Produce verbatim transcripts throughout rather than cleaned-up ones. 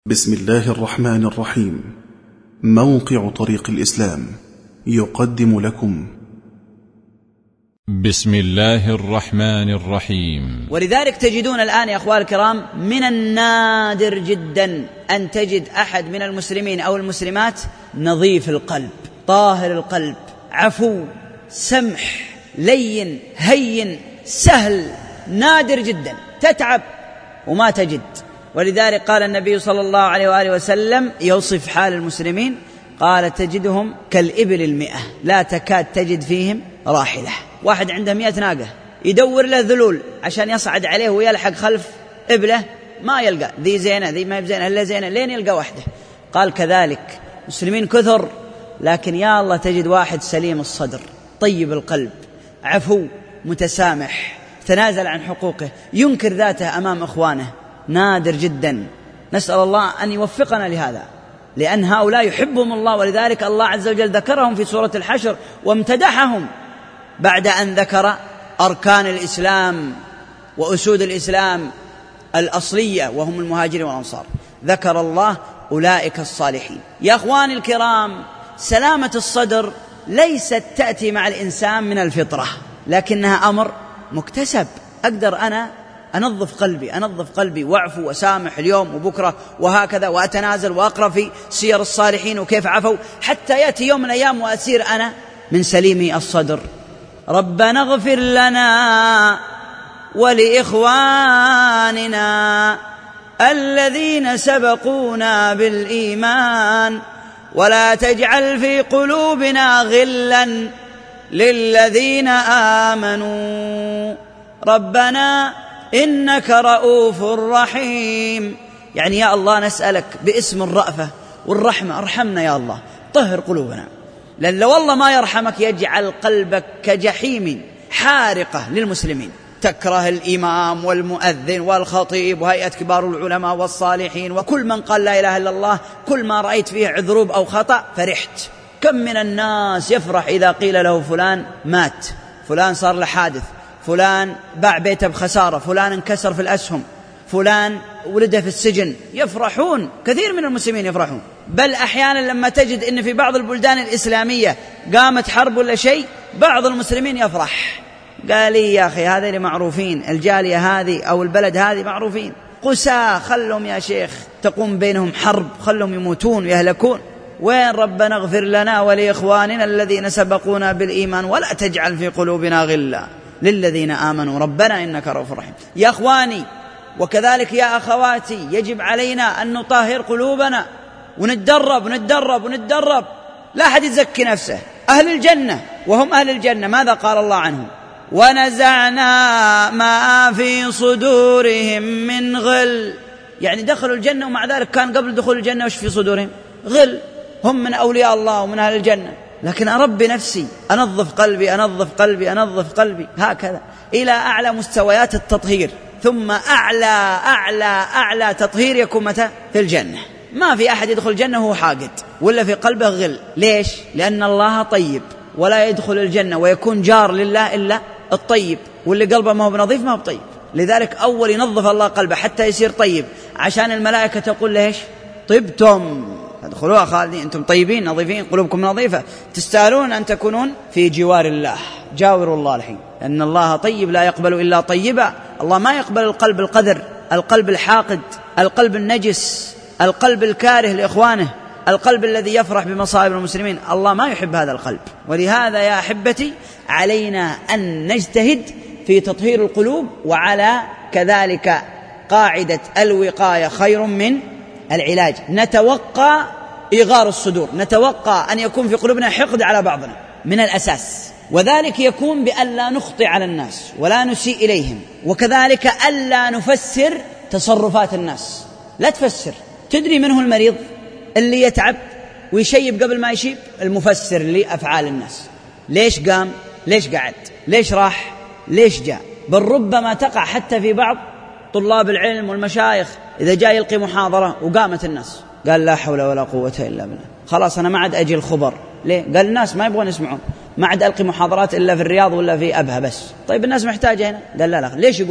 بسم الله الرحمن الرحيم. موقع طريق الإسلام يقدم لكم بسم الله الرحمن الرحيم. ولذلك تجدون الآن يا أخوان الكرام من النادر جدا أن تجد أحد من المسلمين أو المسلمات نظيف القلب، طاهر القلب، عفو، سمح، لين، هين، سهل، نادر جدا، تتعب وما تجد. ولذلك قال النبي صلى الله عليه وآله وسلم يوصف حال المسلمين، قال تجدهم كالإبل المئة لا تكاد تجد فيهم راحلة. واحد عنده مئة ناقة يدور له ذلول عشان يصعد عليه ويلحق خلف إبله، ما يلقى، ذي زينة ذي ما بزينة إلا زينة، لين يلقى واحدة. قال كذلك مسلمين كثر، لكن يا الله تجد واحد سليم الصدر، طيب القلب، عفو، متسامح، تنازل عن حقوقه، ينكر ذاته أمام إخوانه، نادر جدا. نسأل الله أن يوفقنا لهذا، لأن هؤلاء يحبهم الله. ولذلك الله عز وجل ذكرهم في سورة الحشر وامتدحهم بعد أن ذكر أركان الإسلام وأسود الإسلام الأصلية وهم المهاجرين والأنصار، ذكر الله أولئك الصالحين. يا أخواني الكرام، سلامة الصدر ليست تأتي مع الإنسان من الفطرة، لكنها أمر مكتسب. أقدر أنا أنظف قلبي أنظف قلبي وأعفو وسامح اليوم وبكرة وهكذا، وأتنازل وأقرأ في سير الصالحين وكيف عفوا، حتى يأتي يوم من الأيام وأسير أنا من سليمي الصدر. ربنا اغفر لنا ولإخواننا الذين سبقونا بالإيمان ولا تجعل في قلوبنا غلا للذين آمنوا ربنا إنك رؤوف رحيم. يعني يا الله نسألك باسم الرأفة والرحمة، ارحمنا يا الله، طهر قلوبنا، لأن لو الله ما يرحمك يجعل قلبك كجحيم حارقة للمسلمين، تكره الإمام والمؤذن والخطيب وهيئة كبار العلماء والصالحين وكل من قال لا إله إلا الله، كل ما رأيت فيه عذروب أو خطأ فرحت. كم من الناس يفرح إذا قيل له فلان مات، فلان صار له حادث، فلان باع بيته بخسارة، فلان انكسر في الأسهم، فلان ولده في السجن، يفرحون. كثير من المسلمين يفرحون، بل أحيانا لما تجد إن في بعض البلدان الإسلامية قامت حرب ولا شيء، بعض المسلمين يفرح، قال لي يا أخي هذا اللي معروفين، الجالية هذه أو البلد هذه معروفين، قساة، خلهم يا شيخ تقوم بينهم حرب، خلهم يموتون ويهلكون. وين ربنا اغفر لنا ولإخواننا الذين سبقونا بالإيمان ولا تجعل في قلوبنا غلا للذين آمنوا ربنا إنك رؤوف رحيم. يا أخواني وكذلك يا أخواتي، يجب علينا أن نطهر قلوبنا ونتدرب ونتدرب ونتدرب. لا أحد يزكي نفسه. أهل الجنة وهم أهل الجنة ماذا قال الله عنهم؟ ونزعنا ما في صدورهم من غل. يعني دخلوا الجنة ومع ذلك كان قبل دخول الجنة وش في صدورهم؟ غل. هم من أولياء الله ومن أهل الجنة، لكن أربي نفسي، أنظف قلبي أنظف قلبي أنظف قلبي، هكذا إلى أعلى مستويات التطهير. ثم أعلى أعلى أعلى تطهير يكون متى؟ في الجنة. ما في أحد يدخل الجنة وهو حاقد ولا في قلبه غل. ليش؟ لأن الله طيب، ولا يدخل الجنة ويكون جار لله إلا الطيب، واللي قلبه ما هو بنظيف ما هو طيب. لذلك أول ينظف الله قلبه حتى يصير طيب، عشان الملائكة تقول ليش؟ طبتم ادخلوها خالدين، أنتم طيبين نظيفين، قلوبكم نظيفة، تستاهلون أن تكونون في جوار الله. جاوروا الله الحين، لأن الله طيب لا يقبل إلا طيبا. الله ما يقبل القلب القذر، القلب الحاقد، القلب النجس، القلب الكاره لإخوانه، القلب الذي يفرح بمصائب المسلمين. الله ما يحب هذا القلب. ولهذا يا أحبتي علينا أن نجتهد في تطهير القلوب، وعلى كذلك قاعدة الوقاية خير من العلاج. نتوقع إغار الصدور، نتوقع أن يكون في قلوبنا حقد على بعضنا من الأساس، وذلك يكون بأن لا نخطئ على الناس ولا نسيء إليهم، وكذلك ألا نفسر تصرفات الناس. لا تفسر. تدري من هو المريض اللي يتعب ويشيب قبل ما يشيب؟ المفسر لأفعال الناس. ليش قام؟ ليش قعد؟ ليش راح؟ ليش جاء؟ بل ربما تقع حتى في بعض طلاب العلم والمشايخ، إذا جاء يلقي محاضرة وقامت الناس قال لا حول ولا قوة إلا بالله، خلاص أنا ما عاد أجي الخبر. ليه؟ قال الناس ما يبغون يسمعون، ما عاد ألقي محاضرات إلا في الرياض ولا في أبها بس. طيب الناس محتاجة هنا. قال لا لا، ليش يقومون؟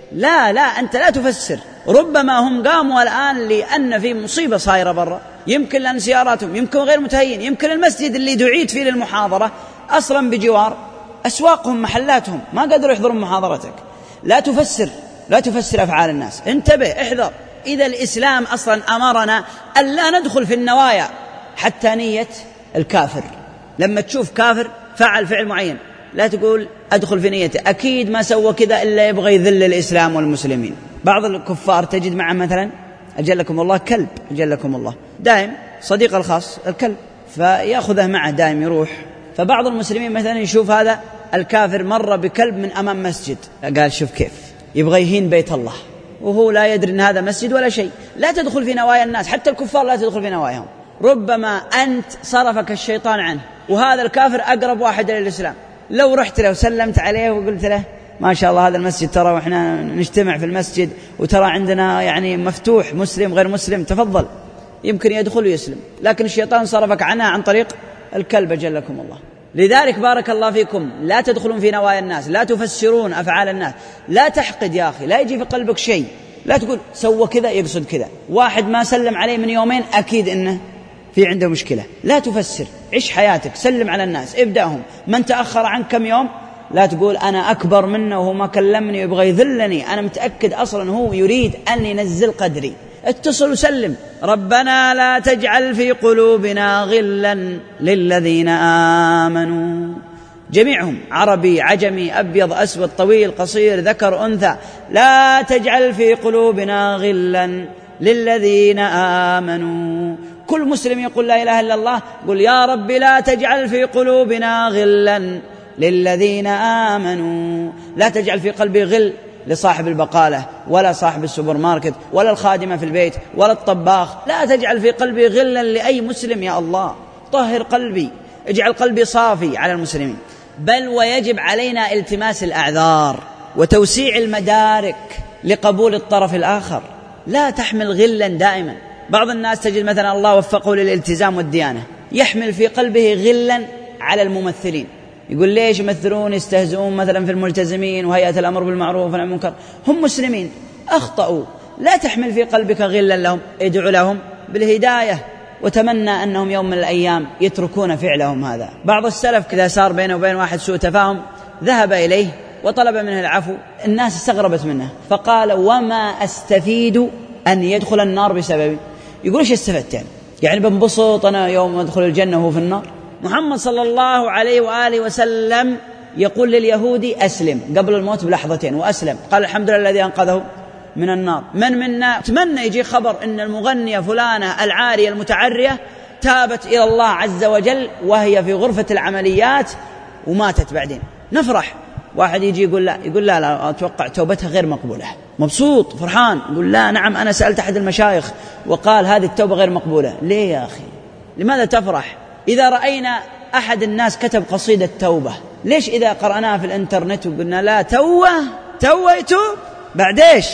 لا لا أنت لا تفسر. ربما هم قاموا الآن لأن في مصيبة صايرة برا، يمكن لأن سياراتهم، يمكن غير متهيئين، يمكن المسجد اللي دعيت فيه للمحاضرة أصلا بجوار أسواقهم محلاتهم ما قدروا يحضرون محاضرتك. لا تفسر، لا تفسر أفعال الناس، انتبه احذر. إذا الإسلام أصلا أمرنا ألا ندخل في النوايا حتى نية الكافر. لما تشوف كافر فعل فعل معين لا تقول أدخل في نيته، أكيد ما سوى كذا إلا يبغى يذل الإسلام والمسلمين. بعض الكفار تجد معه مثلا أجلكم الله كلب، أجلكم الله دائم صديق الخاص الكلب، فيأخذه معه دائم يروح. فبعض المسلمين مثلا يشوف هذا الكافر مر بكلب من أمام مسجد، قال شوف كيف يبغى يهين بيت الله، وهو لا يدري أن هذا مسجد ولا شيء. لا تدخل في نوايا الناس، حتى الكفار لا تدخل في نواياهم. ربما أنت صرفك الشيطان عنه، وهذا الكافر أقرب واحد للإسلام، لو رحت له وسلمت عليه وقلت له ما شاء الله هذا المسجد ترى وإحنا نجتمع في المسجد وترى عندنا يعني مفتوح مسلم غير مسلم تفضل، يمكن يدخل ويسلم. لكن الشيطان صرفك عنها عن طريق الكلب جلكم الله. لذلك بارك الله فيكم لا تدخلون في نوايا الناس، لا تفسرون أفعال الناس، لا تحقد يا أخي، لا يجي في قلبك شيء، لا تقول سوى كذا يقصد كذا، واحد ما سلم عليه من يومين أكيد إنه في عنده مشكلة. لا تفسر، عيش حياتك، سلم على الناس، ابدأهم. من تأخر عن كم يوم لا تقول أنا أكبر منه وهو ما كلمني ويبغى يذلني، أنا متأكد أصلا هو يريد أن ينزل قدري. اتصل وسلم. ربنا لا تجعل في قلوبنا غلا للذين آمنوا، جميعهم عربي عجمي أبيض أسود طويل قصير ذكر أنثى، لا تجعل في قلوبنا غلا للذين آمنوا. كل مسلم يقول لا إله إلا الله قل يا رب لا تجعل في قلوبنا غلا للذين آمنوا. لا تجعل في قلبي غل لصاحب البقالة ولا صاحب السوبر ماركت ولا الخادمة في البيت ولا الطباخ، لا تجعل في قلبي غلا لأي مسلم يا الله. طهر قلبي، اجعل قلبي صافي على المسلمين. بل ويجب علينا التماس الأعذار وتوسيع المدارك لقبول الطرف الآخر، لا تحمل غلا دائما. بعض الناس تجد مثلا الله وفقه للالتزام والديانة يحمل في قلبه غلا على الممثلين، يقول ليش يمثلون يستهزئون مثلا في الملتزمين وهيئة الأمر بالمعروف والنهي عن المنكر، هم مسلمين أخطأوا. لا تحمل في قلبك غلا لهم، ادعو لهم بالهداية وتمنى أنهم يوم من الأيام يتركون فعلهم هذا. بعض السلف كذا صار بينه وبين واحد سوء تفاهم ذهب إليه وطلب منه العفو، الناس استغربت منه فقال وما أستفيد أن يدخل النار بسببي. يقول إيش استفدت يعني؟ يعني بنبسط أنا يوم أدخل الجنة وهو في النار؟ محمد صلى الله عليه وآله وسلم يقول لليهودي أسلم قبل الموت بلحظتين وأسلم، قال الحمد لله الذي أنقذه من النار. من منا تمنى يجي خبر إن المغنية فلانة العارية المتعرية تابت إلى الله عز وجل وهي في غرفة العمليات وماتت بعدين، نفرح. واحد يجي يقول لا، يقول لا لا أتوقع توبتها غير مقبولة، مبسوط فرحان، يقول لا نعم أنا سألت أحد المشايخ وقال هذه التوبة غير مقبولة. ليه يا أخي؟ لماذا تفرح؟ إذا رأينا أحد الناس كتب قصيدة توبة، ليش إذا قرأناها في الإنترنت وقلنا لا توه توه يتوب بعديش؟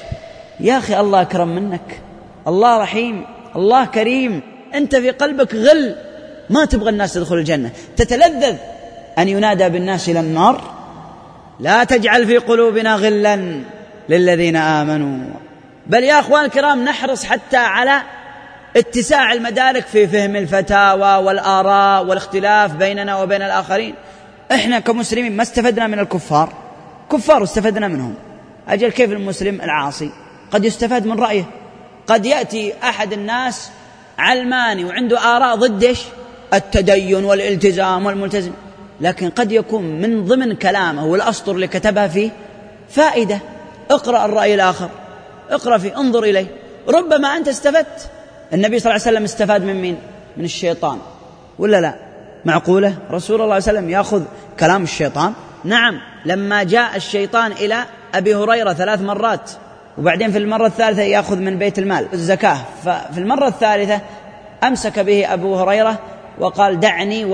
يا أخي الله أكرم منك، الله رحيم، الله كريم، أنت في قلبك غل، ما تبغى الناس تدخل الجنة، تتلذذ أن ينادى بالناس إلى النار. لا تجعل في قلوبنا غلا للذين آمنوا. بل يا أخوان الكرام نحرص حتى على اتساع المدارك في فهم الفتاوى والآراء والاختلاف بيننا وبين الآخرين. إحنا كمسلمين ما استفدنا من الكفار، كفار استفدنا منهم. أجل كيف المسلم العاصي قد يستفاد من رأيه؟ قد يأتي أحد الناس علماني وعنده آراء ضدش التدين والالتزام والملتزم، لكن قد يكون من ضمن كلامه والأسطر اللي كتبها فيه فائدة. اقرأ الرأي الآخر، اقرأ فيه، انظر إليه، ربما أنت استفدت. النبي صلى الله عليه وسلم استفاد من مين؟ من الشيطان ولا لا؟ معقولة رسول الله صلى الله عليه وسلم يأخذ كلام الشيطان؟ نعم، لما جاء الشيطان إلى أبي هريرة ثلاث مرات وبعدين في المرة الثالثة يأخذ من بيت المال الزكاة، ففي المرة الثالثة أمسك به أبو هريرة وقال دعني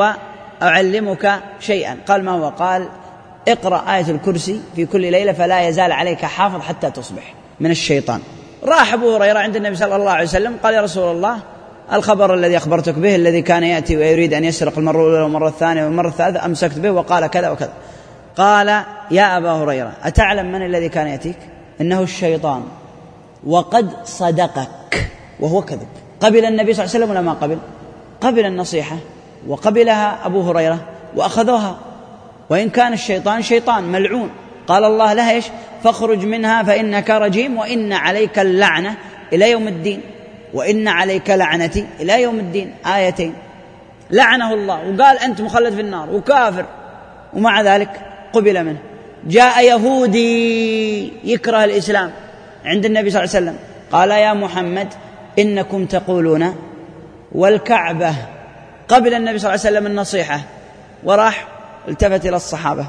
وأعلمك شيئا. قال ما هو؟ قال اقرأ آية الكرسي في كل ليلة فلا يزال عليك حافظ حتى تصبح من الشيطان. راح أبو هريرة عند النبي صلى الله عليه وسلم قال يا رسول الله الخبر الذي أخبرتك به الذي كان يأتي ويريد أن يسرق المرة الأولى والمرة الثانية والمرة الثالثة أمسكت به وقال كذا وكذا. قال يا أبا هريرة أتعلم من الذي كان يأتيك؟ إنه الشيطان وقد صدقك وهو كذب. قبل النبي صلى الله عليه وسلم ولا ما قبل؟ قبل النصيحة وقبلها أبو هريرة وأخذوها، وإن كان الشيطان شيطان ملعون قال الله لها إيش؟ فاخرج منها فإنك رجيم وإن عليك اللعنة إلى يوم الدين، وإن عليك لعنتي إلى يوم الدين، آيتين لعنه الله وقال أنت مخلد في النار وكافر، ومع ذلك قبل منه. جاء يهودي يكره الإسلام عند النبي صلى الله عليه وسلم قال يا محمد إنكم تقولون والكعبة. قبل النبي صلى الله عليه وسلم النصيحة وراح التفت إلى الصحابة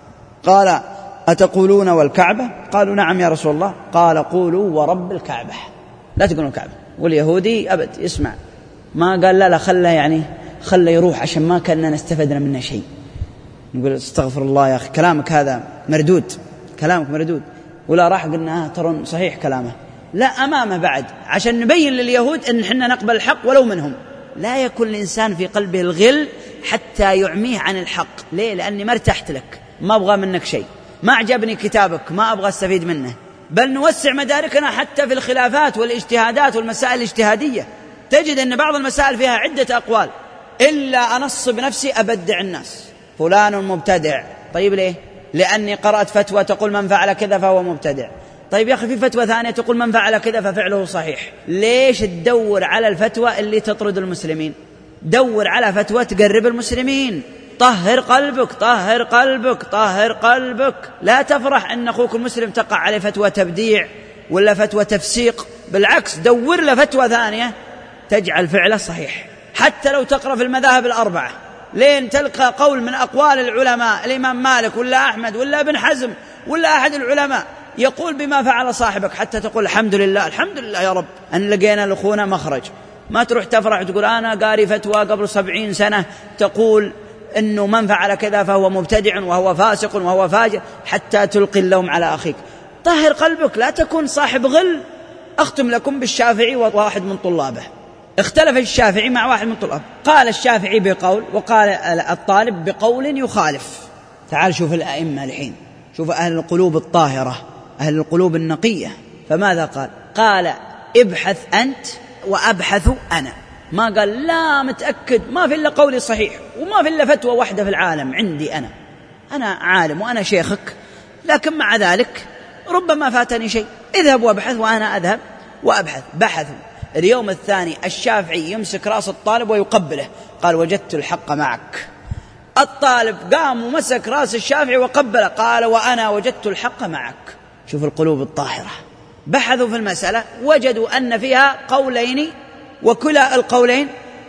قال أتقولون والكعبة؟ قالوا نعم يا رسول الله. قال قولوا ورب الكعبة، لا تقولوا الكعبة. واليهودي أبد يسمع، ما قال لا لا خله يعني خله يروح عشان ما كنا نستفدنا منه شيء. نقول استغفر الله يا أخي كلامك هذا مردود، كلامك مردود. ولا راح قلنا آه ترون صحيح كلامه، لا أمامه بعد عشان نبين لليهود أن حنا نقبل الحق ولو منهم. لا يكون الإنسان في قلبه الغل حتى يعميه عن الحق. ليه؟ لأني ما ارتحت لك، ما أبغى منك شيء، ما عجبني كتابك، ما أبغى استفيد منه. بل نوسع مداركنا حتى في الخلافات والاجتهادات والمسائل الاجتهادية. تجد أن بعض المسائل فيها عدة أقوال، إلا أنص بنفسي أبدع الناس فلان مبتدع. طيب ليه؟ لأني قرأت فتوى تقول من فعل كذا فهو مبتدع. طيب يا أخي في فتوى ثانية تقول من فعل كذا ففعله صحيح. ليش تدور على الفتوى اللي تطرد المسلمين؟ دور على فتوى تقرب المسلمين. طهر قلبك طهر قلبك طهر قلبك. لا تفرح أن أخوك المسلم تقع عليه فتوى تبديع ولا فتوى تفسيق، بالعكس دور له فتوى ثانية تجعل فعله صحيح. حتى لو تقرأ في المذاهب الأربعة لين تلقى قول من أقوال العلماء الإمام مالك ولا أحمد ولا ابن حزم ولا أحد العلماء يقول بما فعل صاحبك، حتى تقول الحمد لله الحمد لله يا رب أن لقينا لأخونا مخرج. ما تروح تفرح وتقول أنا قاري فتوى قبل سبعين سنة تقول أنه من فعل كذا فهو مبتدع وهو فاسق وهو فاجر، حتى تلقي اللوم على أخيك. طهر قلبك، لا تكون صاحب غل. أختم لكم بالشافعي وواحد من طلابه. اختلف الشافعي مع واحد من طلابه، قال الشافعي بقول وقال الطالب بقول يخالف. تعال شوف الأئمة الحين، شوف أهل القلوب الطاهرة، أهل القلوب النقية. فماذا قال؟ قال ابحث أنت وأبحث أنا. ما قال لا متأكد ما في إلا قولي صحيح وما في إلا فتوى واحدة في العالم عندي أنا، أنا عالم وأنا شيخك، لكن مع ذلك ربما فاتني شيء. اذهب وابحث وأنا أذهب وأبحث. بحثوا. اليوم الثاني الشافعي يمسك رأس الطالب ويقبله، قال وجدت الحق معك. الطالب قام ومسك رأس الشافعي وقبله، قال وأنا وجدت الحق معك. شوف القلوب الطاهرة. بحثوا في المسألة وجدوا أن فيها قولين وكلا القولين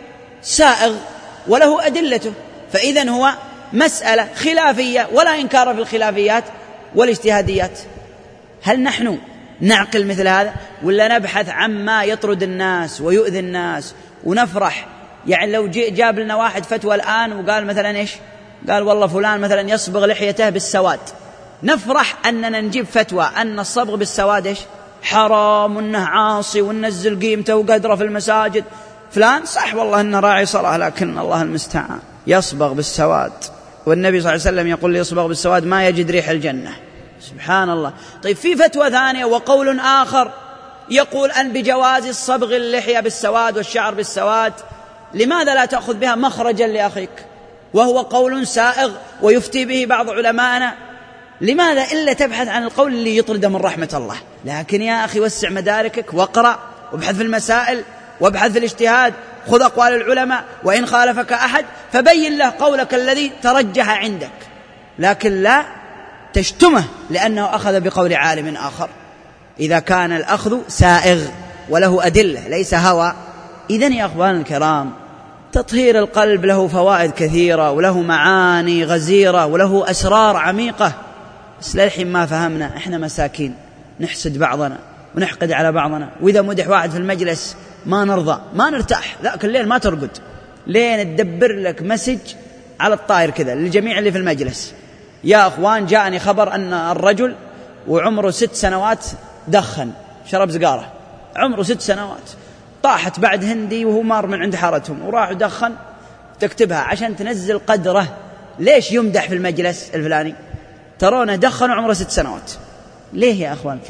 سائغ وله أدلته، فإذن هو مسألة خلافية ولا إنكار في الخلافيات والاجتهاديات. هل نحن نعقل مثل هذا ولا نبحث عما يطرد الناس ويؤذي الناس ونفرح؟ يعني لو جاب لنا واحد فتوى الآن وقال مثلا إيش؟ قال والله فلان مثلا يصبغ لحيته بالسواد، نفرح أننا نجيب فتوى أن الصبغ بالسواد إيش؟ حرام وأنه عاصي وننزل قيمته وقدره في المساجد. فلان صح والله أنه راعي صلاة، لكن الله المستعان يصبغ بالسواد، والنبي صلى الله عليه وسلم يقول لي يصبغ بالسواد ما يجد ريح الجنة. سبحان الله. طيب في فتوى ثانية وقول آخر يقول أن بجواز الصبغ اللحية بالسواد والشعر بالسواد، لماذا لا تأخذ بها مخرجا لأخيك؟ وهو قول سائغ ويفتي به بعض علمائنا. لماذا إلا تبحث عن القول اللي يطرد من رحمة الله؟ لكن يا أخي وسع مداركك واقرأ وابحث في المسائل وابحث في الاجتهاد، خذ أقوال العلماء، وإن خالفك أحد فبين له قولك الذي ترجح عندك، لكن لا تشتمه لأنه أخذ بقول عالم آخر. إذا كان الأخذ سائغ وله أدلة ليس هوى. إذن يا أخوان الكرام تطهير القلب له فوائد كثيرة وله معاني غزيرة وله أسرار عميقة، بس للحين ما فهمنا. إحنا مساكين نحسد بعضنا ونحقد على بعضنا، وإذا مدح واحد في المجلس ما نرضى ما نرتاح، ذاك الليل ما ترقد لين تدبر لك مسج على الطائر كذا للجميع اللي في المجلس. يا أخوان جاءني خبر أن الرجل وعمره ست سنوات دخن، شرب سجارة، عمره ست سنوات، طاحت بعد هندي وهو مار من عند حارتهم وراح دخن، تكتبها عشان تنزل قدره. ليش يمدح في المجلس الفلاني؟ ترونه دخن وعمره ست سنوات. ليه يا أخوان الكرام؟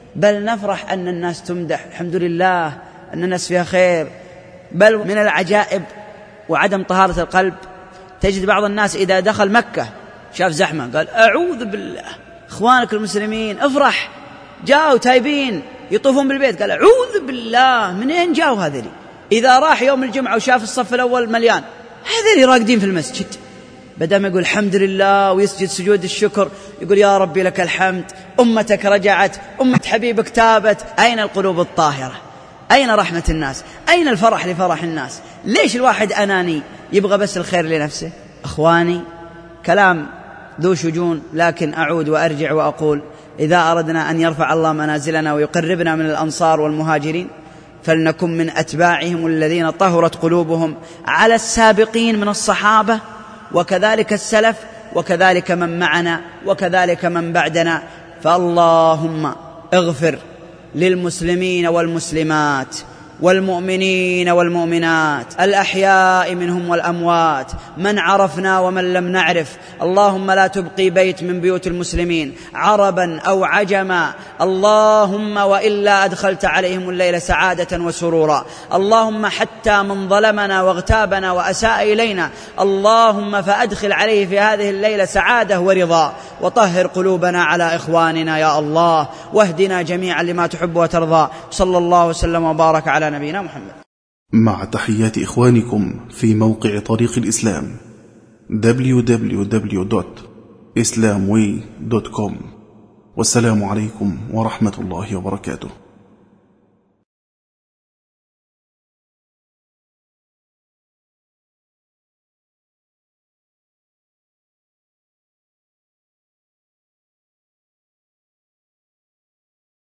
بل نفرح أن الناس تمدح، الحمد لله أن الناس فيها خير. بل من العجائب وعدم طهارة القلب تجد بعض الناس إذا دخل مكة شاف زحمة قال أعوذ بالله، إخوانك المسلمين افرح، جاءوا تايبين يطوفون بالبيت قال أعوذ بالله، منين جاءوا هذولي؟ إذا راح يوم الجمعة وشاف الصف الأول مليان، هذولي راقدين في المسجد، بدأ ما يقول الحمد لله ويسجد سجود الشكر، يقول يا ربي لك الحمد، أمتك رجعت، أمة حبيبك تابت. أين القلوب الطاهرة؟ أين رحمة الناس؟ أين الفرح لفرح الناس؟ ليش الواحد أناني يبغى بس الخير لنفسه؟ أخواني، كلام ذو شجون، لكن أعود وأرجع وأقول إذا أردنا أن يرفع الله منازلنا ويقربنا من الأنصار والمهاجرين فلنكن من أتباعهم الذين طهرت قلوبهم على السابقين من الصحابة وكذلك السلف وكذلك من معنا وكذلك من بعدنا. فاللهم اغفر للمسلمين والمسلمات والمؤمنين والمؤمنات الأحياء منهم والأموات، من عرفنا ومن لم نعرف. اللهم لا تبقي بيت من بيوت المسلمين عربا أو عجما، اللهم وإلا أدخلت عليهم الليل سعادة وسرورا. اللهم حتى من ظلمنا واغتابنا وأساء إلينا اللهم فأدخل عليه في هذه الليلة سعادة ورضا، وطهر قلوبنا على إخواننا يا الله، واهدنا جميعا لما تحب وترضى. صلى الله وسلم وبارك على نبينا محمد. مع تحيات إخوانكم في موقع طريق الإسلام دبليو دبليو دبليو دوت إسلام واي دوت كوم، والسلام عليكم ورحمة الله وبركاته.